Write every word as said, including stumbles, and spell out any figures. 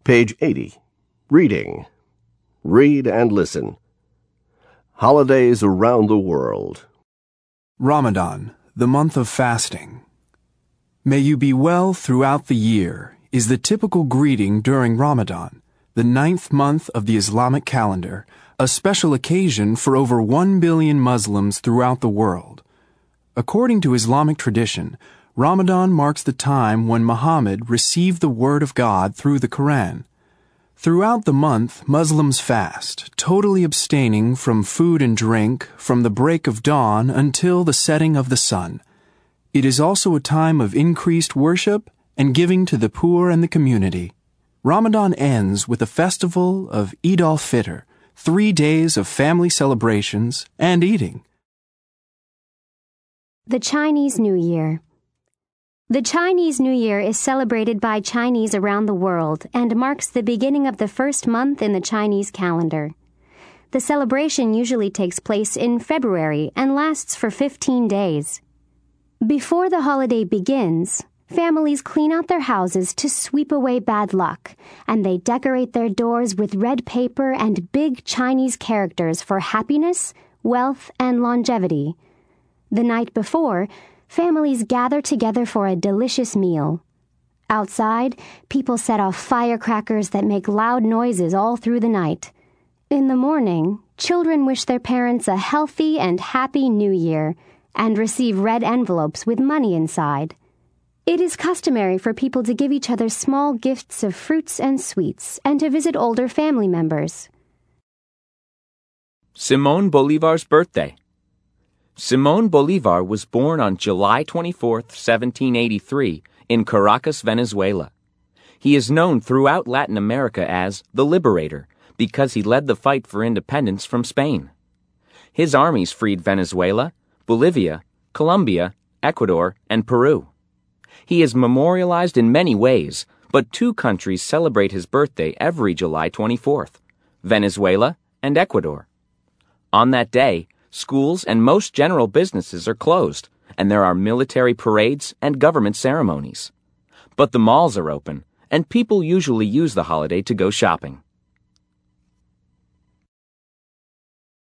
Page eighty. Reading. Read and listen. Holidays around the world. Ramadan, the month of fasting. May you be well throughout the year is the typical greeting during Ramadan, the ninth month of the Islamic calendar, a special occasion for over one billion Muslims throughout the world. According to Islamic tradition, Ramadan marks the time when Muhammad received the word of God through the Quran. Throughout the month, Muslims fast, totally abstaining from food and drink from the break of dawn until the setting of the sun. It is also a time of increased worship and giving to the poor and the community. Ramadan ends with a festival of Eid al-Fitr, three days of family celebrations and eating. The Chinese New Year. The Chinese New Year is celebrated by Chinese around the world and marks the beginning of the first month in the Chinese calendar. The celebration usually takes place in February and lasts for fifteen days. Before the holiday begins, families clean out their houses to sweep away bad luck, and they decorate their doors with red paper and big Chinese characters for happiness, wealth, and longevity. The night before, families gather together for a delicious meal. Outside, people set off firecrackers that make loud noises all through the night. In the morning, children wish their parents a healthy and happy New Year and receive red envelopes with money inside. It is customary for people to give each other small gifts of fruits and sweets and to visit older family members. Simón Bolívar's birthday. Simón Bolívar was born on July twenty-fourth, seventeen eighty-three, in Caracas, Venezuela. He is known throughout Latin America as the Liberator because he led the fight for independence from Spain. His armies freed Venezuela, Bolivia, Colombia, Ecuador, and Peru. He is memorialized in many ways, but two countries celebrate his birthday every July twenty-fourth, Venezuela and Ecuador. On that day, schools and most general businesses are closed, and there are military parades and government ceremonies. But the malls are open, and people usually use the holiday to go shopping.